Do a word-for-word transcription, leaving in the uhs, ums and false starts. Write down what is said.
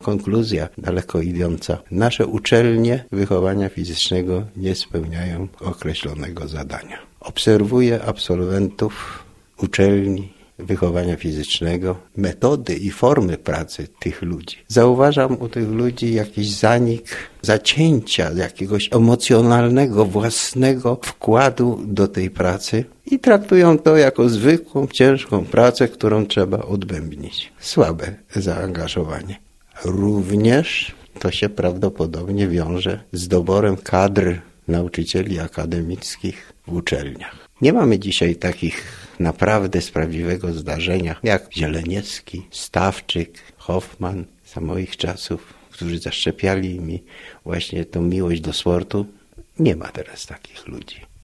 konkluzja daleko idąca. Nasze uczelnie wychowania fizycznego nie spełniają określonego zadania. Obserwuję absolwentów uczelni wychowania fizycznego, metody i formy pracy tych ludzi. Zauważam u tych ludzi jakiś zanik zacięcia, jakiegoś emocjonalnego, własnego wkładu do tej pracy i traktują to jako zwykłą, ciężką pracę, którą trzeba odbębnić. Słabe zaangażowanie. Również to się prawdopodobnie wiąże z doborem kadr nauczycieli akademickich w uczelniach. Nie mamy dzisiaj takich naprawdę z prawdziwego zdarzenia jak Zieleniecki, Stawczyk, Hoffman za moich czasów, którzy zaszczepiali mi właśnie tą miłość do sportu. Nie ma teraz takich ludzi.